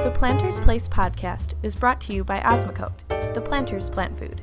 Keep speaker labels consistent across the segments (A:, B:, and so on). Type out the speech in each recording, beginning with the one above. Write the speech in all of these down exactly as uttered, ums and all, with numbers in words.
A: The Planter's Place podcast is brought to you by Osmocote, the Planter's Plant Food.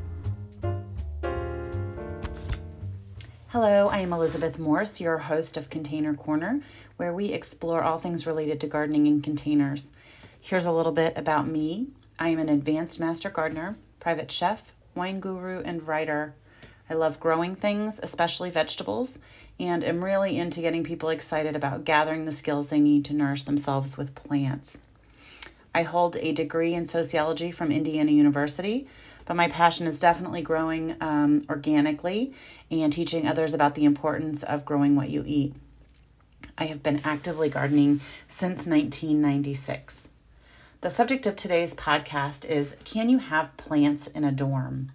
B: Hello, I am Elizabeth Morse, your host of Container Corner, where we explore all things related to gardening in containers. Here's a little bit about me. I am an advanced master gardener, private chef, wine guru, and writer. I love growing things, especially vegetables, and am really into getting people excited about gathering the skills they need to nourish themselves with plants. I hold a degree in sociology from Indiana University, but my passion is definitely growing um, organically and teaching others about the importance of growing what you eat. I have been actively gardening since nineteen ninety-six. The subject of today's podcast is, can you have plants in a dorm?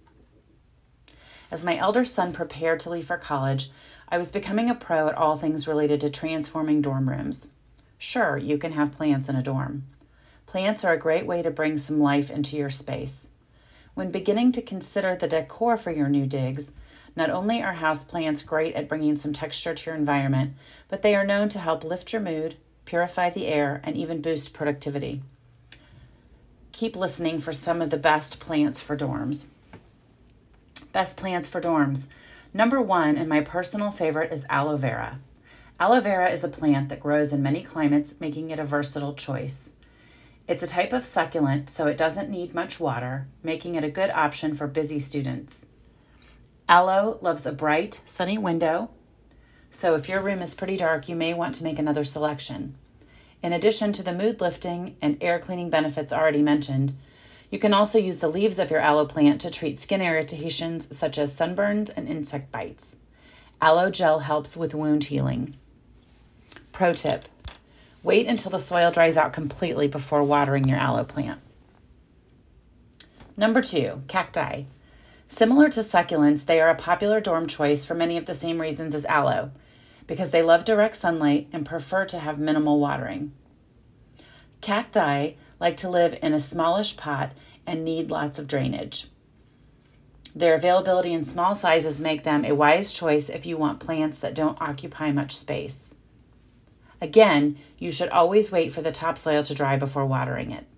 B: As my elder son prepared to leave for college, I was becoming a pro at all things related to transforming dorm rooms. Sure, you can have plants in a dorm. Plants are a great way to bring some life into your space. When beginning to consider the decor for your new digs, not only are houseplants great at bringing some texture to your environment, but they are known to help lift your mood, purify the air, and even boost productivity. Keep listening for some of the best plants for dorms. Best plants for dorms. Number one, and my personal favorite, is aloe vera. Aloe vera is a plant that grows in many climates, making it a versatile choice. It's a type of succulent, so it doesn't need much water, making it a good option for busy students. Aloe loves a bright, sunny window, so if your room is pretty dark, you may want to make another selection. In addition to the mood-lifting and air-cleaning benefits already mentioned, you can also use the leaves of your aloe plant to treat skin irritations such as sunburns and insect bites. Aloe gel helps with wound healing. Pro tip: wait until the soil dries out completely before watering your aloe plant. Number two, cacti. Similar to succulents, they are a popular dorm choice for many of the same reasons as aloe, because they love direct sunlight and prefer to have minimal watering. Cacti like to live in a smallish pot and need lots of drainage. Their availability in small sizes make them a wise choice if you want plants that don't occupy much space. Again, you should always wait for the topsoil to dry before watering it.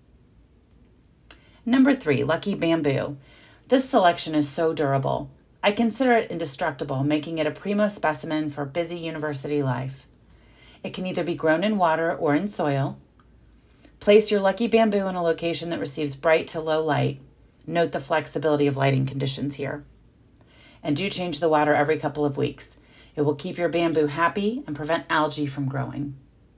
B: Number three, lucky bamboo. This selection is so durable. I consider it indestructible, making it a primo specimen for busy university life. It can either be grown in water or in soil. Place your lucky bamboo in a location that receives bright to low light. Note the flexibility of lighting conditions here. And do change the water every couple of weeks. It will keep your bamboo happy and prevent algae from growing.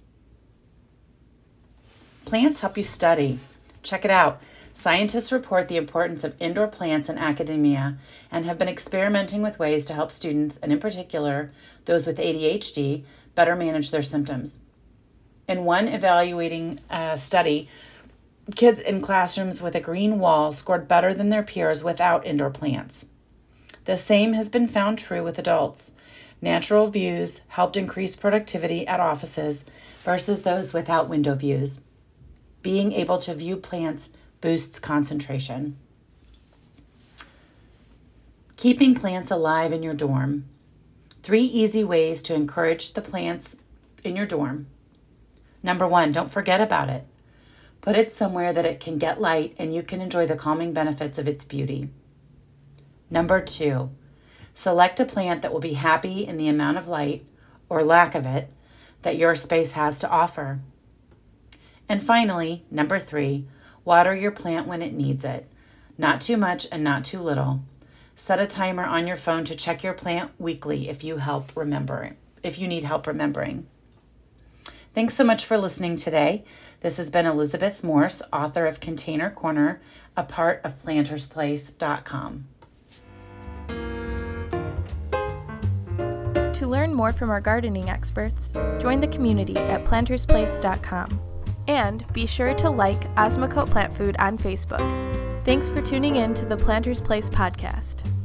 B: Plants help you study. Check it out. Scientists report the importance of indoor plants in academia and have been experimenting with ways to help students, and in particular, those with A D H D, better manage their symptoms. In one evaluating uh, study, kids in classrooms with a green wall scored better than their peers without indoor plants. The same has been found true with adults. Natural views helped increase productivity at offices versus those without window views. Being able to view plants boosts concentration. Keeping plants alive in your dorm. Three easy ways to encourage the plants in your dorm. Number one, don't forget about it. Put it somewhere that it can get light and you can enjoy the calming benefits of its beauty. Number two, select a plant that will be happy in the amount of light, or lack of it, that your space has to offer. And finally, number three, water your plant when it needs it. Not too much and not too little. Set a timer on your phone to check your plant weekly if you help remember, if you need help remembering. Thanks so much for listening today. This has been Elizabeth Morse, author of Container Corner, a part of planters place dot com.
A: To learn more from our gardening experts, join the community at planters place dot com. And be sure to like Osmocote Plant Food on Facebook. Thanks for tuning in to the Planter's Place podcast.